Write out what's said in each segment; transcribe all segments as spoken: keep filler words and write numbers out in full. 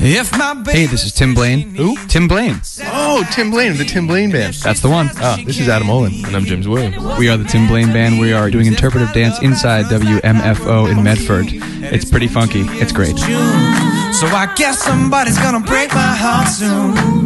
Hey, this is Tim Blaine. Who? Tim Blaine. Oh, Tim Blaine, the Tim Blaine Band. That's the one. Ah, this is Adam Olin. And I'm James Williams. We are the Tim Blaine Band. We are doing interpretive dance inside W M F O in Medford. It's pretty funky. It's great. So I guess somebody's gonna break my heart soon.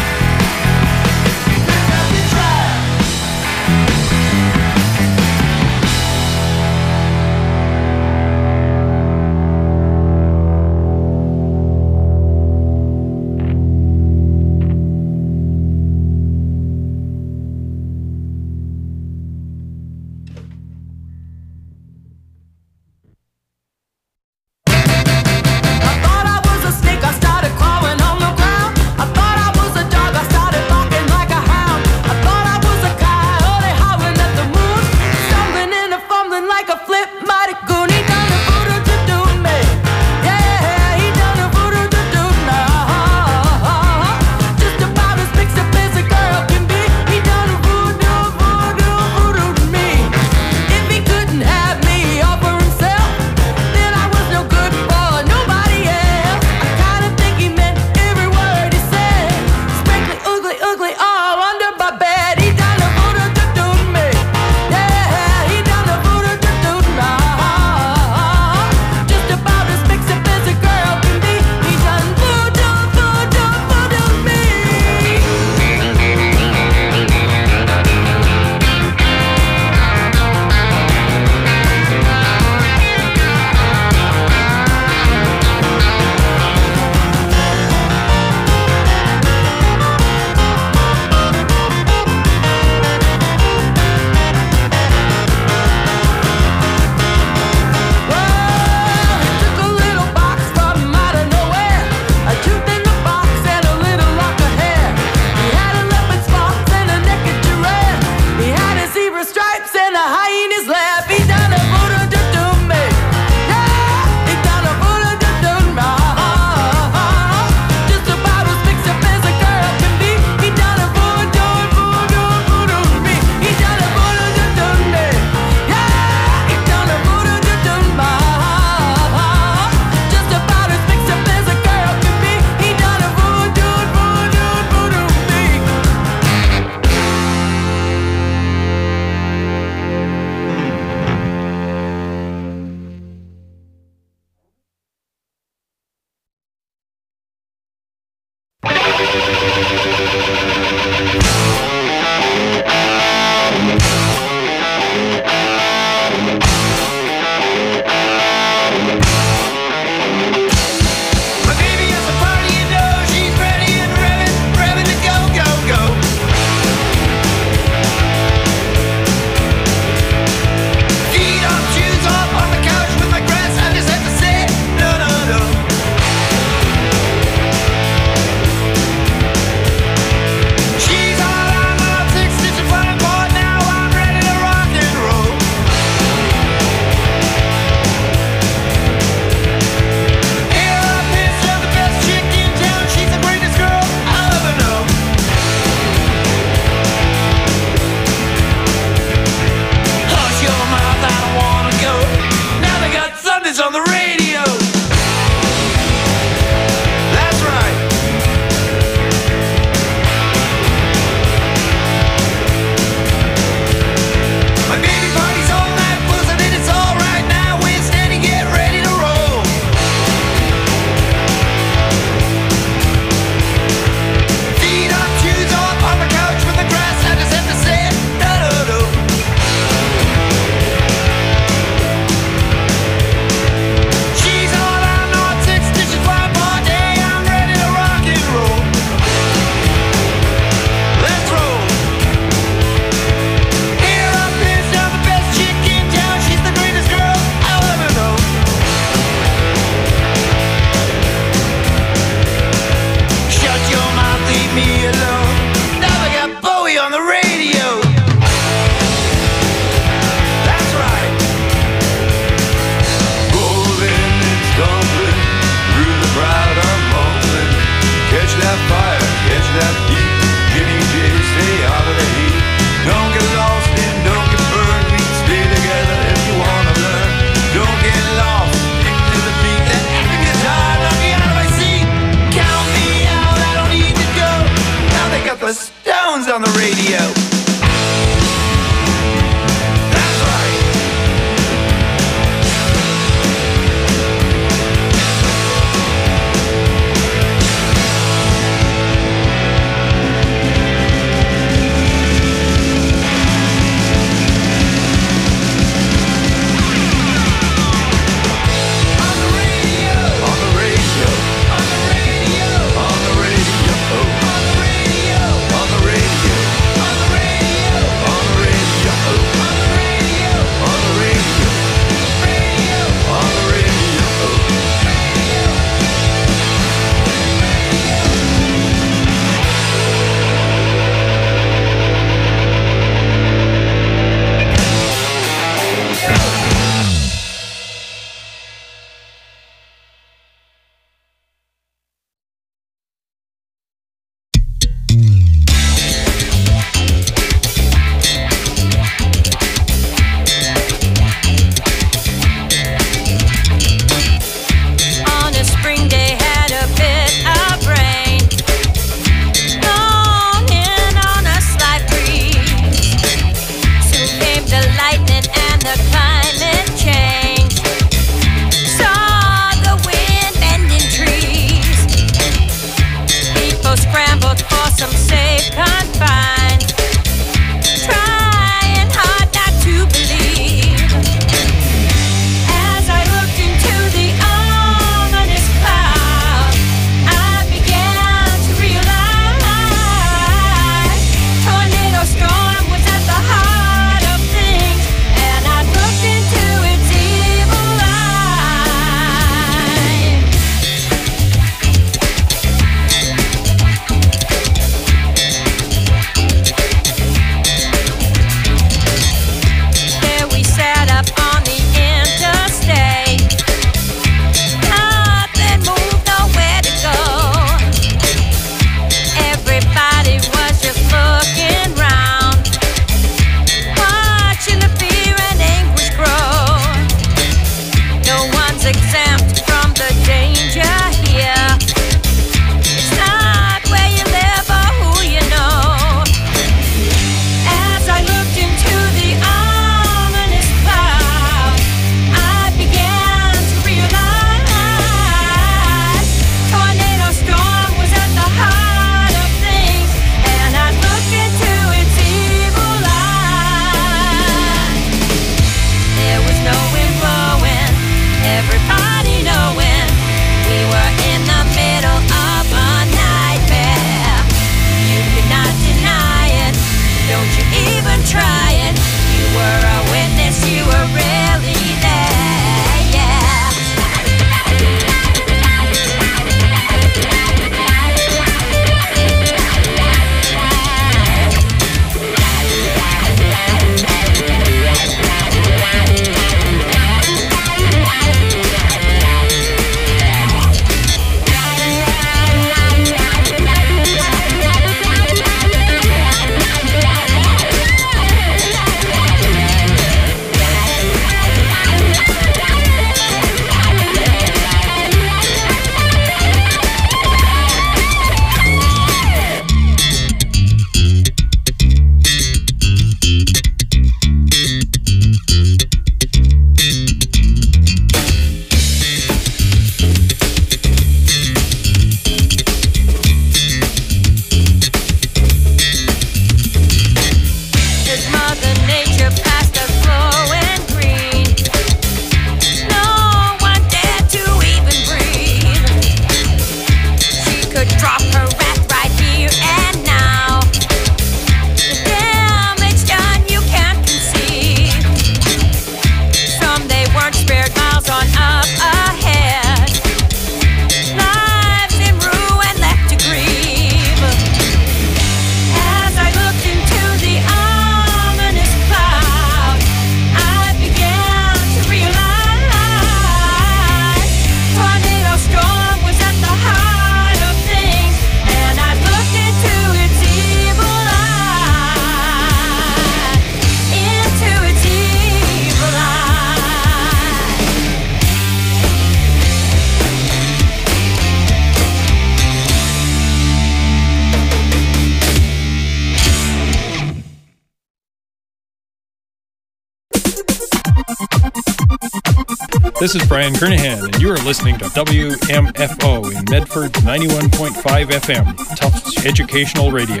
This is Brian Kernahan, and you are listening to W M F O in Medford ninety-one point five F M, Tufts Educational Radio.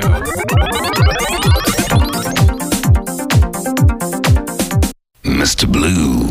Mister Blue.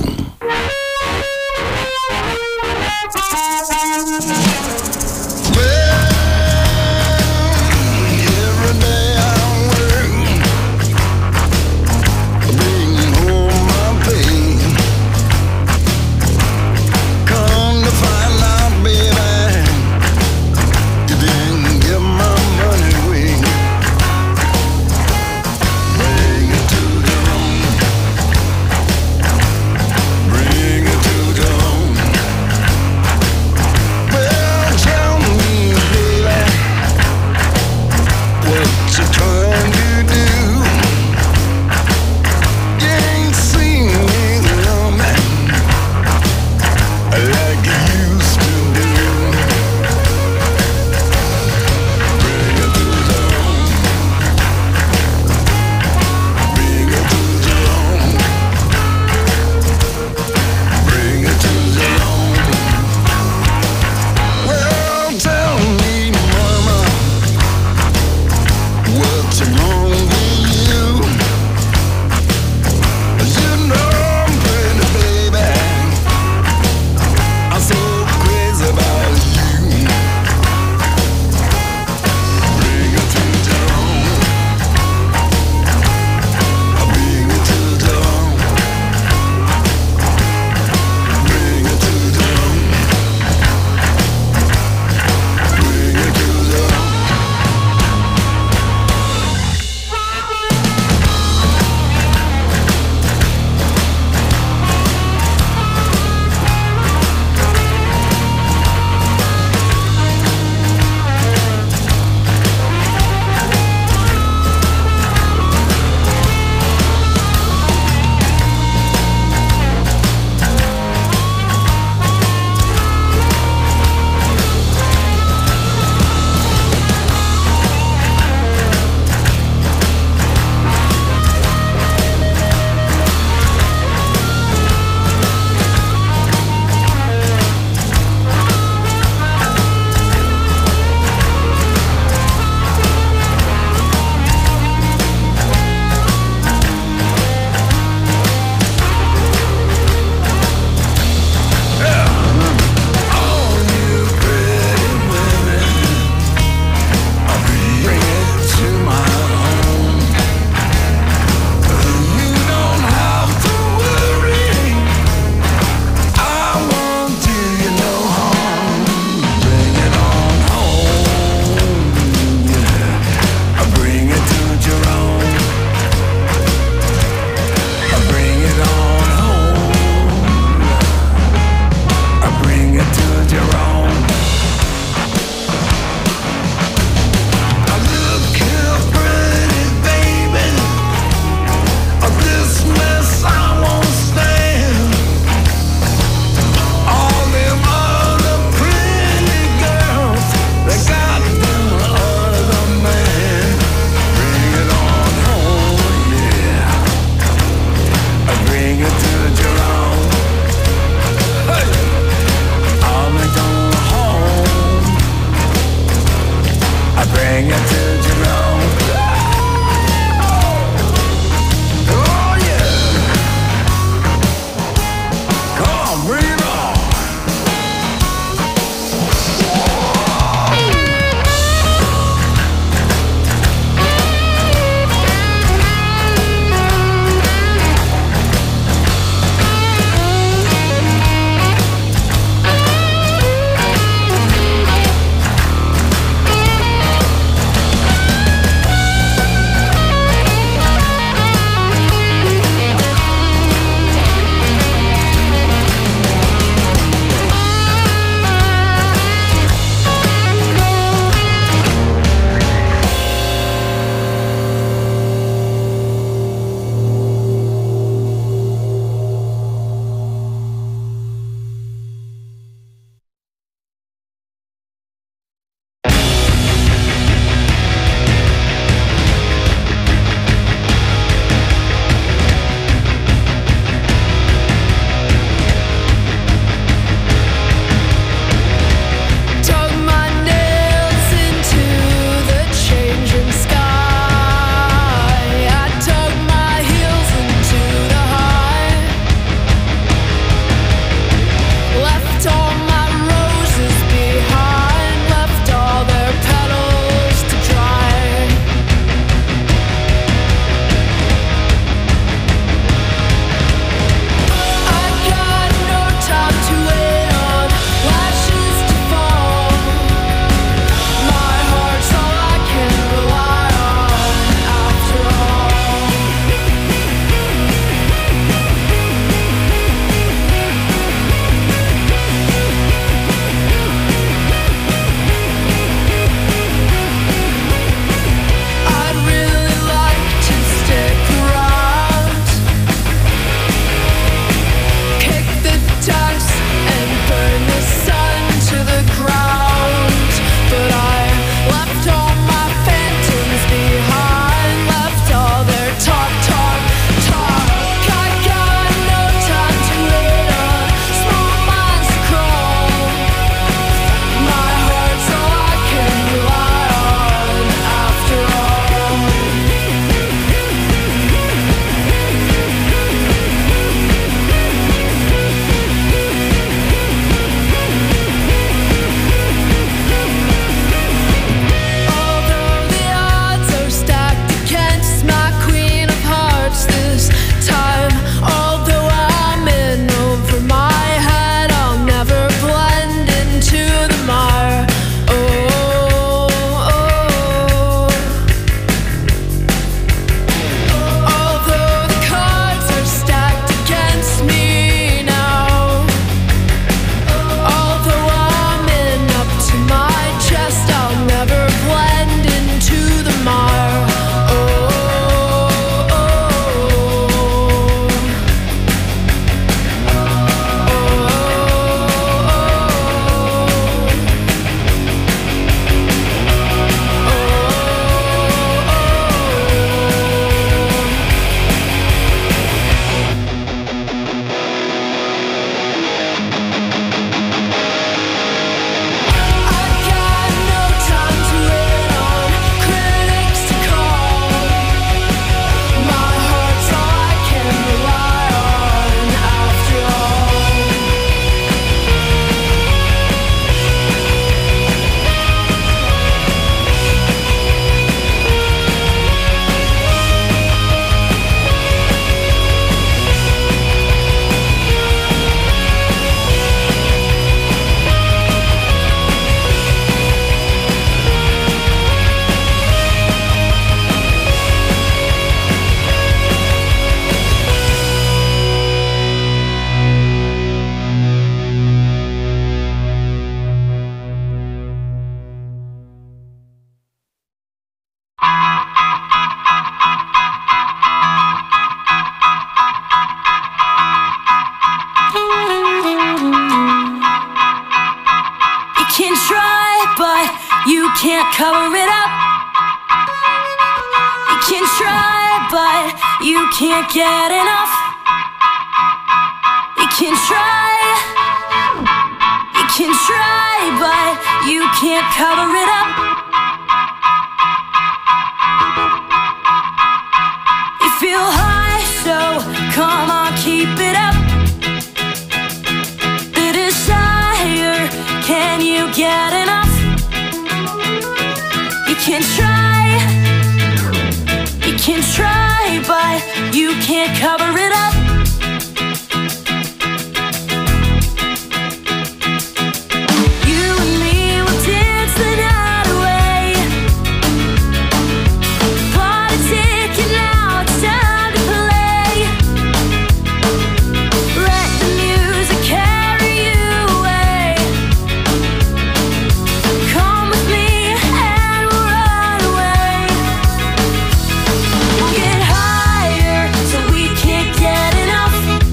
can't cover it up. You can try, but you can't get enough. You can try, you can try, but you can't cover it up. You feel high, so come on, keep it up. The desire, can you get enough? You can try, you can try, but you can't cover it up. You and me will dance the night away. Clock is ticking now, it's time to play. Let the music carry you away. Come with me and we'll run away. We'll get higher so we can't get enough.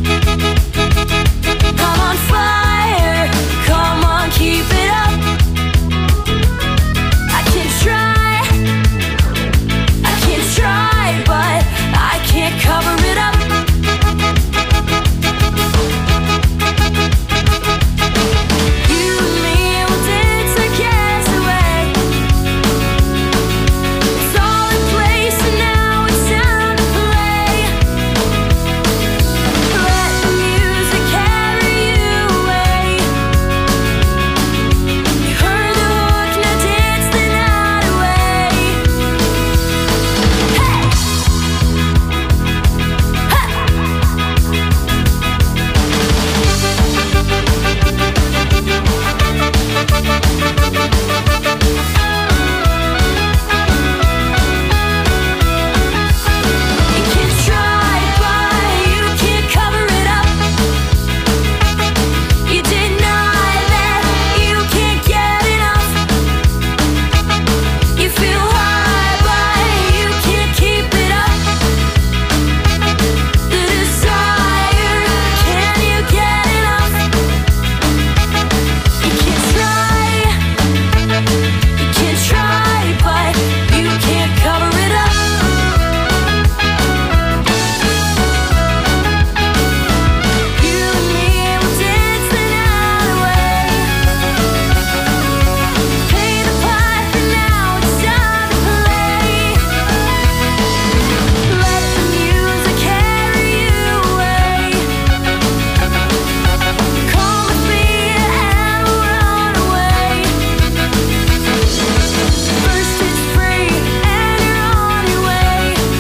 Come on, fire, come on, keep it up. I can try, I can try, but I can't cover it up. You and me will dance our cares away. It's all in place and now it's time to play. Let the music carry you away. You heard the hook, now dance the night away. Hey! Ha! You can try, but you can't cover it up. You deny that you can't get enough. You feel high, but you can't keep it up. The desire, can you get enough? You can try, you can try, but you can't cover it up. You and me will dance the night away. Pay the pipe and now it's time to play. Let the music carry you away. Come with me and we'll run away. First it's free and you're on your way.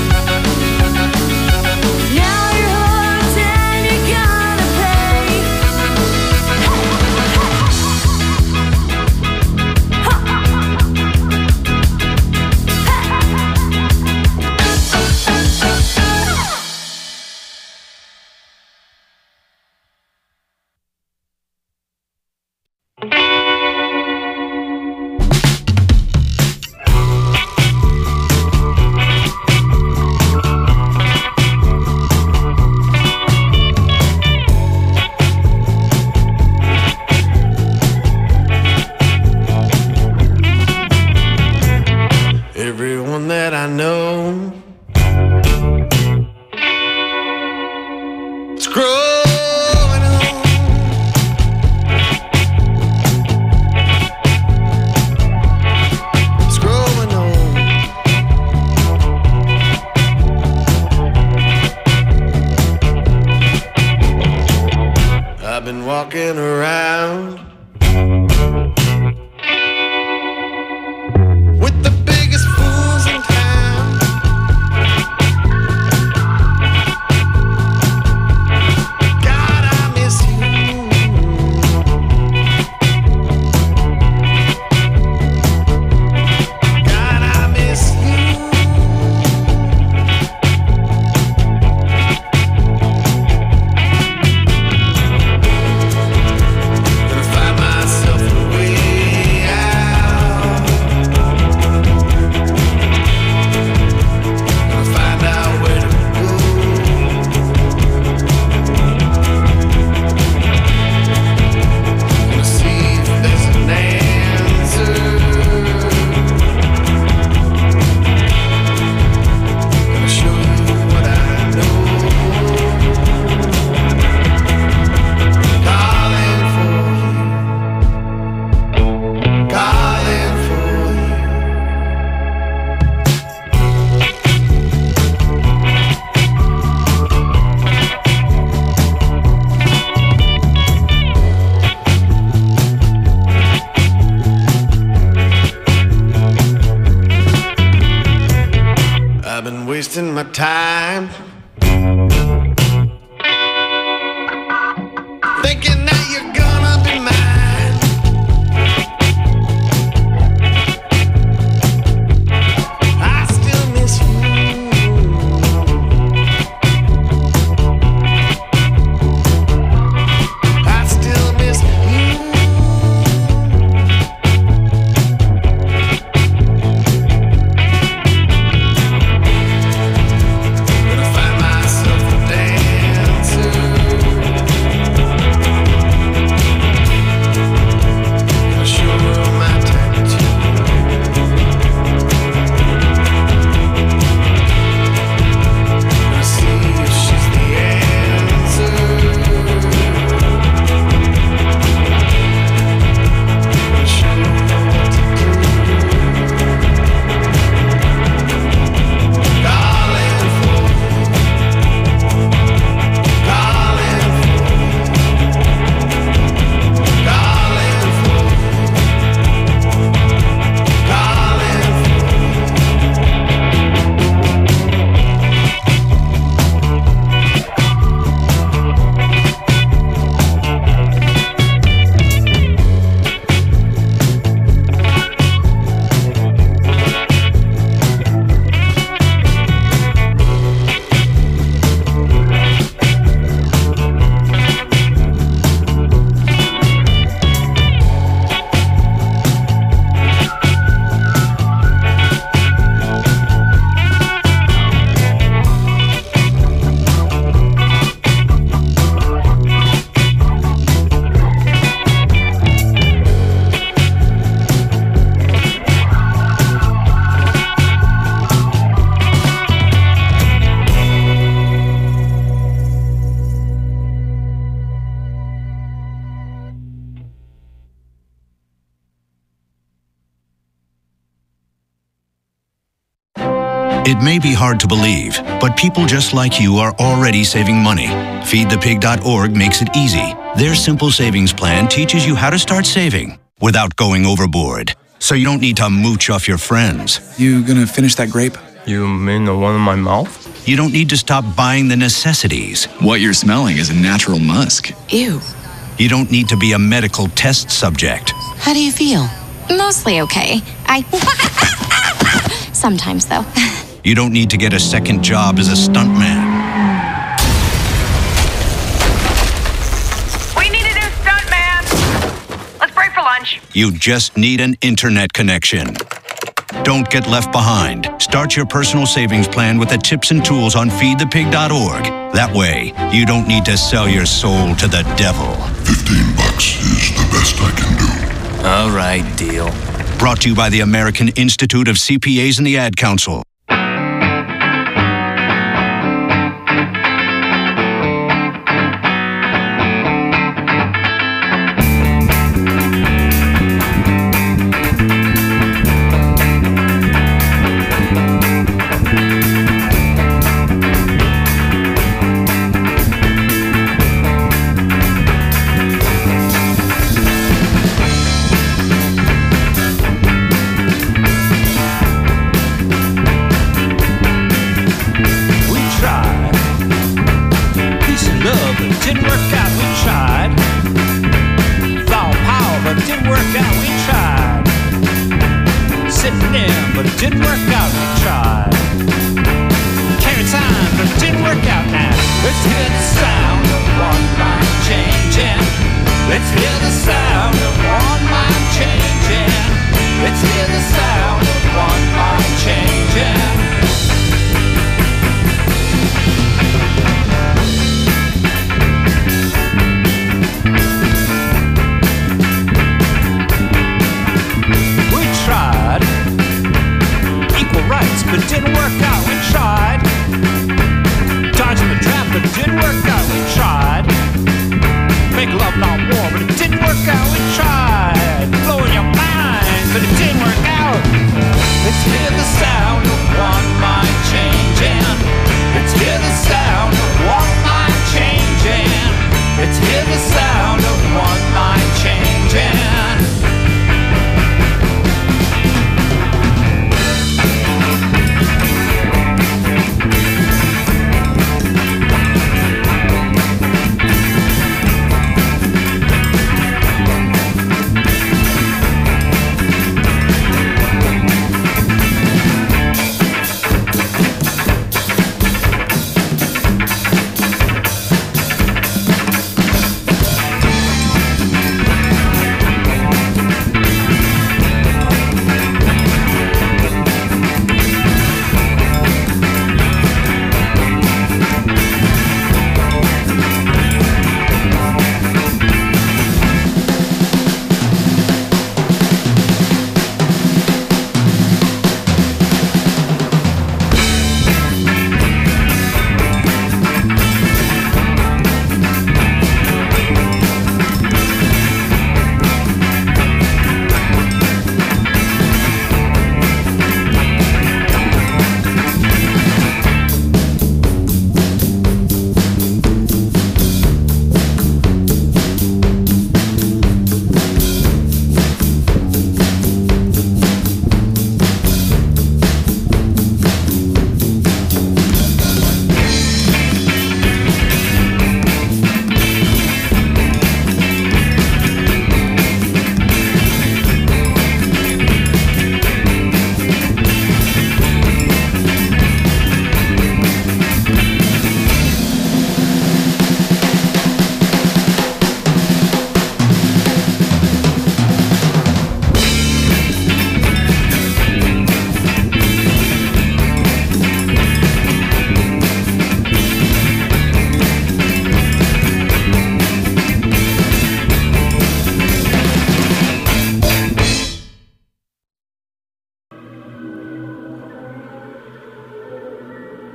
Now you're hooked and you're gonna pay. Everyone that I know is growing old. It's growing old. I've been walking around with the biggest fools in town. God, I miss you. God, I miss you. wasting my time. Thinking that you're gonna be mine. I still miss you. I still miss you. Gonna find myself a dancer. Gonna show her my tattoo. Gonna see if she's the answer. Gonna show her what to do. Calling for you. Calling for you. Calling for you. Calling for you. It may be hard to believe, but people just like you are already saving money. feed the pig dot org makes it easy. Their simple savings plan teaches you how to start saving without going overboard. So you don't need to mooch off your friends. You gonna finish that grape? You mean the one in my mouth? You don't need to stop buying the necessities. What you're smelling is a natural musk. Ew. You don't need to be a medical test subject. How do you feel? Mostly okay. I... Sometimes, though. You don't need to get a second job as a stuntman. We need a new stuntman. Let's break for lunch. You just need an internet connection. Don't get left behind. Start your personal savings plan with the tips and tools on feed the pig dot org. That way, you don't need to sell your soul to the devil. Fifteen bucks is the best I can do. All right, deal. Brought to you by the American Institute of C P As and the Ad Council.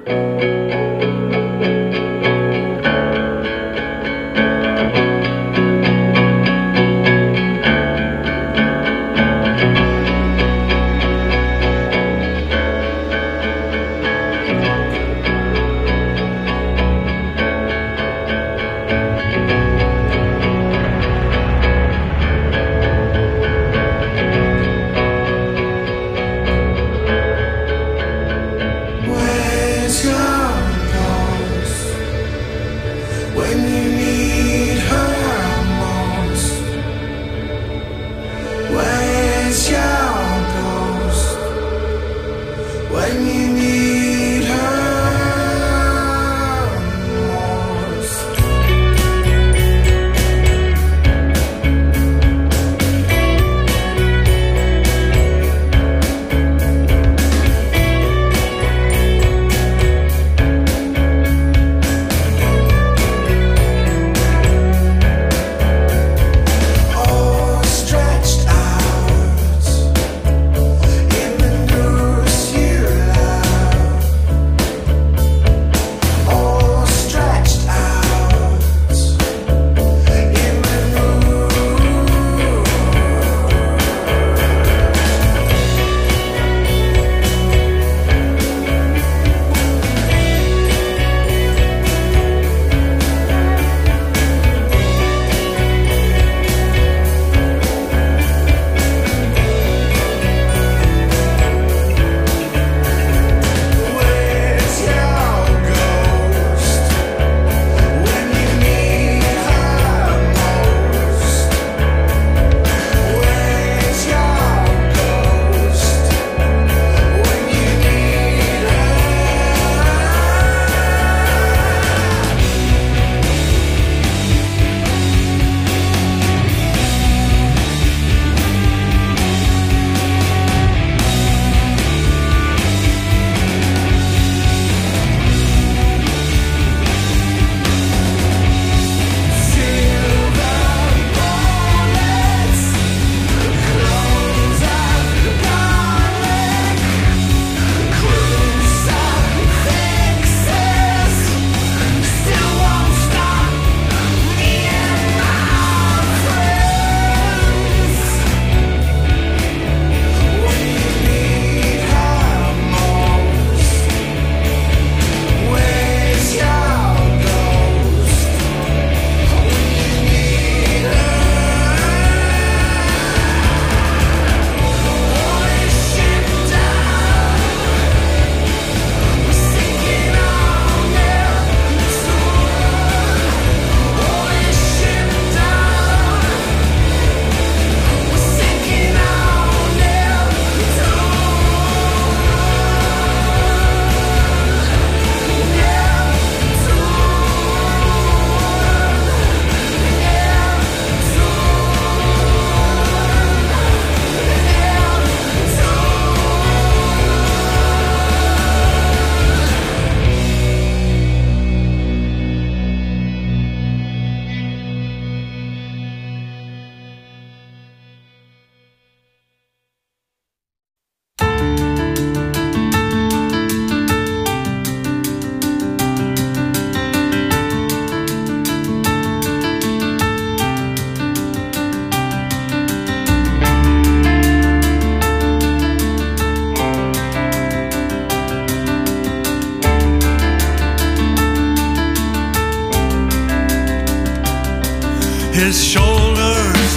his shoulders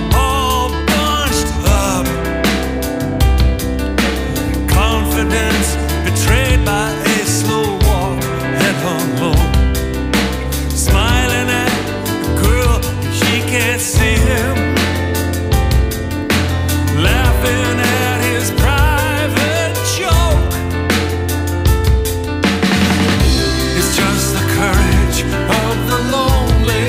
all bunched up, confidence betrayed by a slow walk, head hung low, smiling at the girl, she can't see him, laughing at his private joke. It's just the courage of the lonely,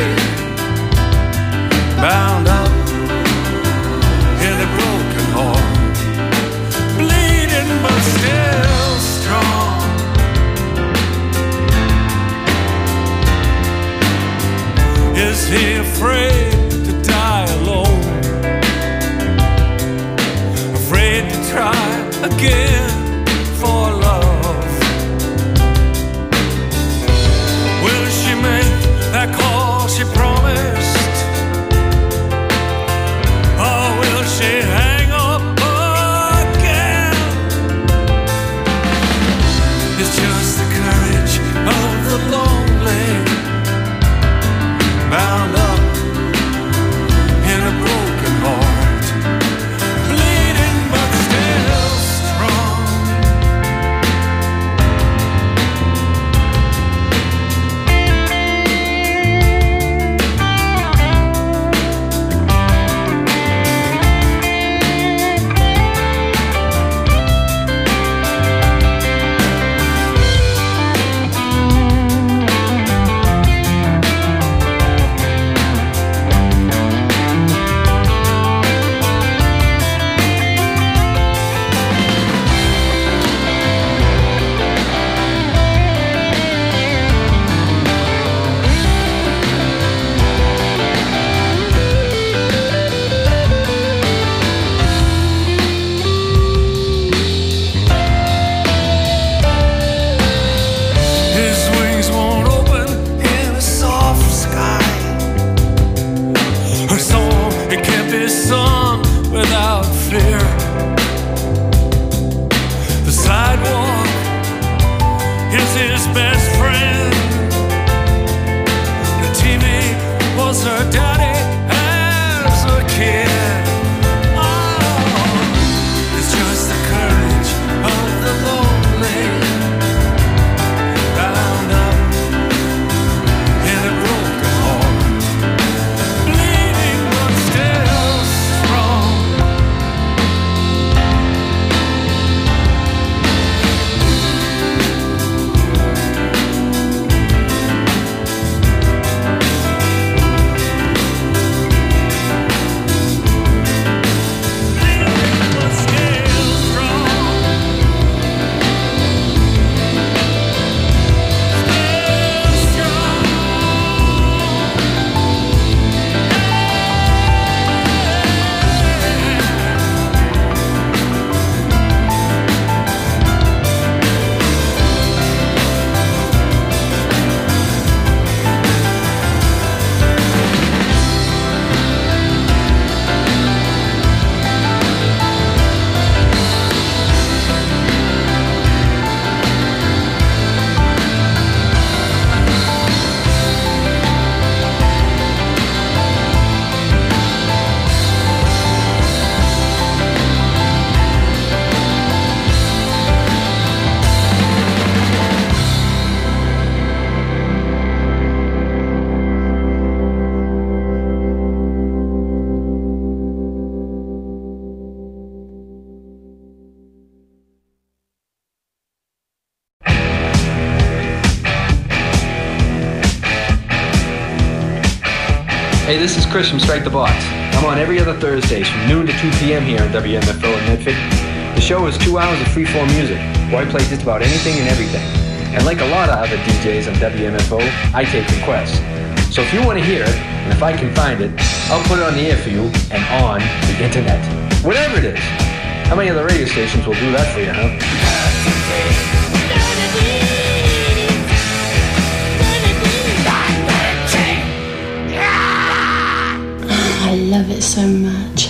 bound up in a broken heart, bleeding but still strong. Is he afraid to die alone? Afraid to try again for love? was his best friend. The T V was her daddy as a kid. Oh, it's just the courage of the lonely, bound up in a broken heart, bleeding but still strong. Hey, this is Chris from Strike the Box. I'm on every other Thursdays from noon to two p.m. here on W M F O in Medford. The show is two hours of freeform music, where I play just about anything and everything. And like a lot of other D Js on W M F O, I take requests. So if you want to hear it, and if I can find it, I'll put it on the air for you and on the internet. Whatever it is. How many other radio stations will do that for you, huh? I love it so much.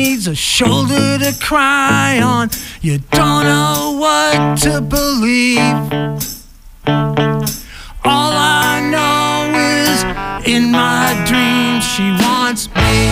needs a shoulder to cry on. You don't know what to believe. All I know is in my dreams she wants me.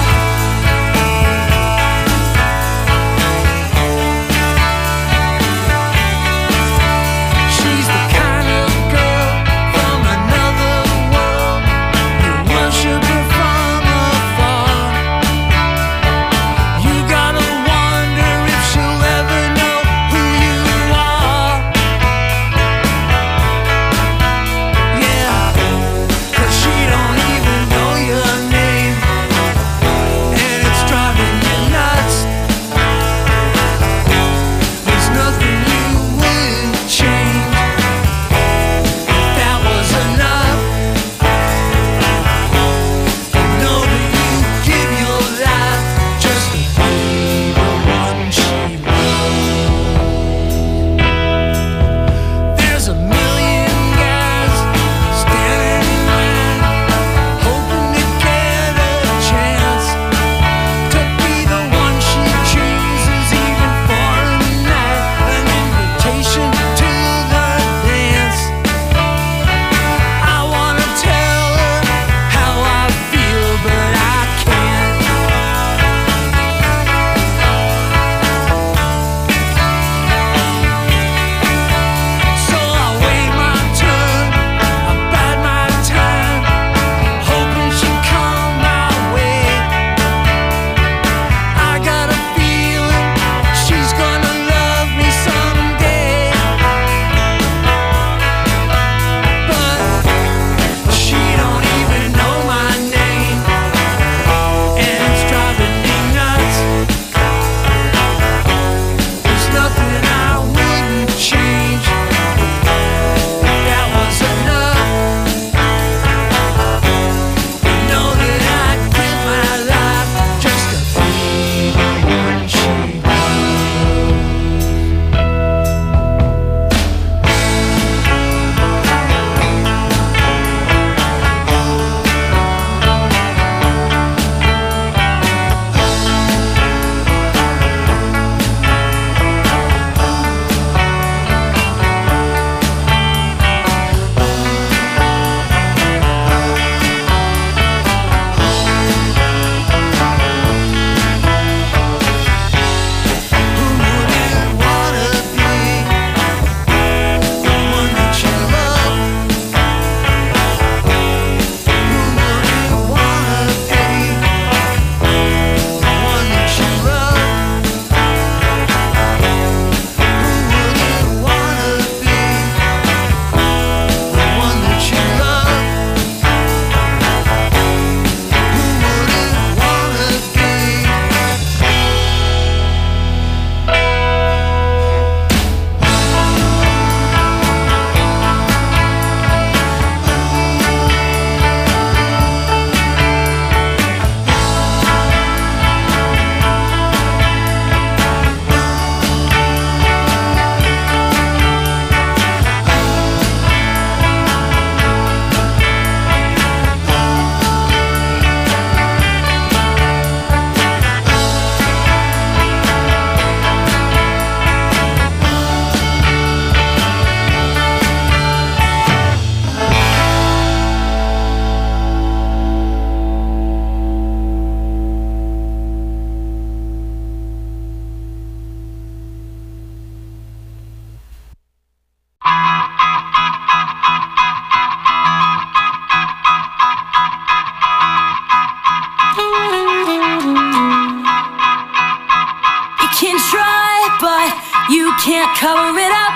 can't cover it up.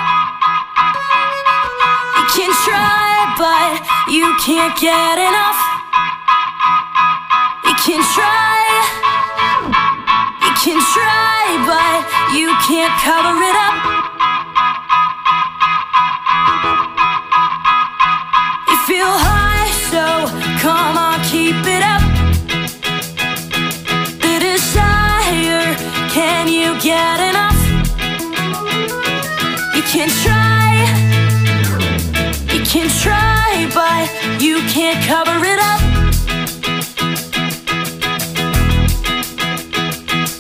You can try, but you can't get enough. You can try, you can try, but you can't cover it up. You feel high, so come on, keep it up. The desire, can you get enough? You can try, you can try, but you can't cover it up.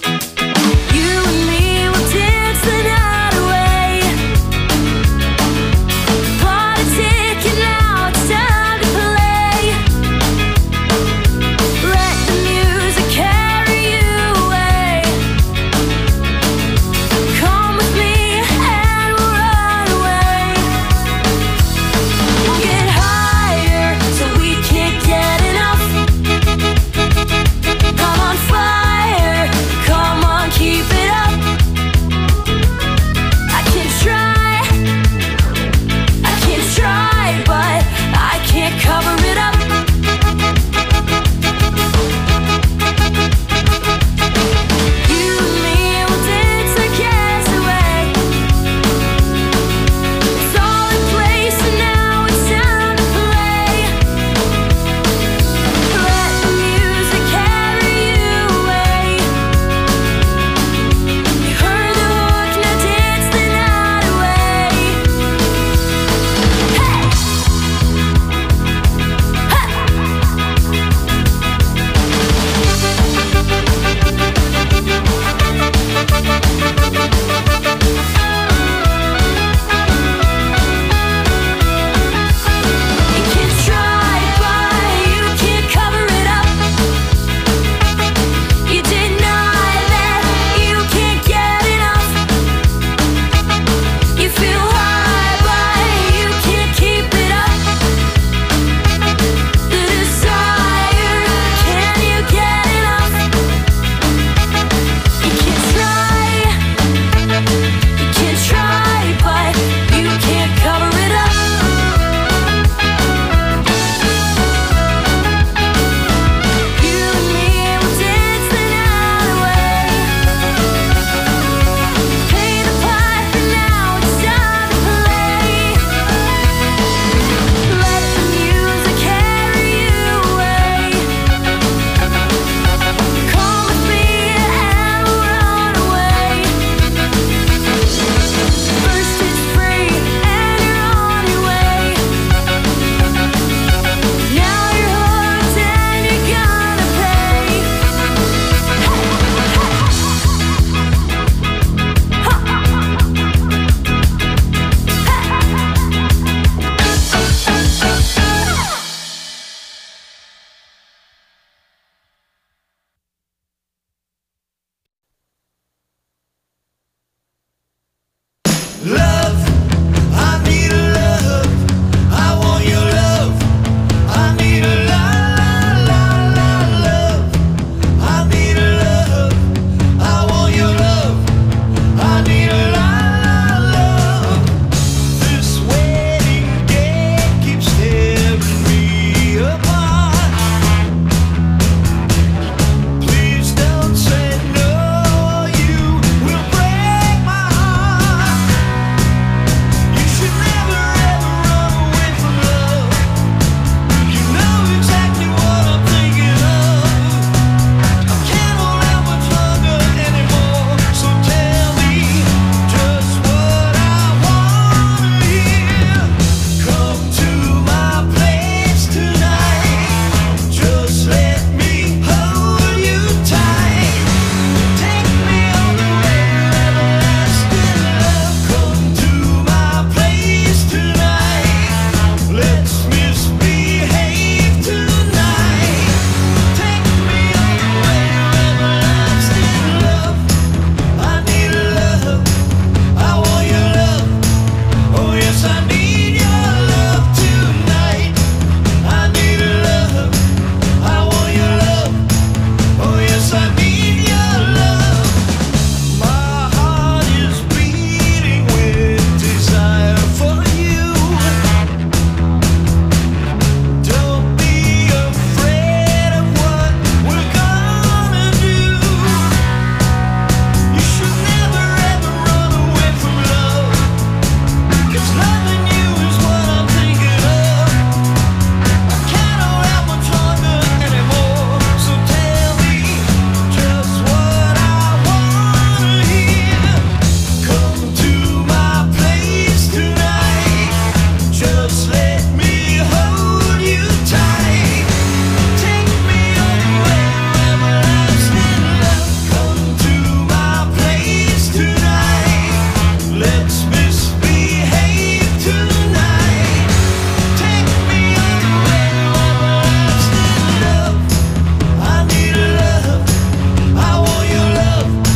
Love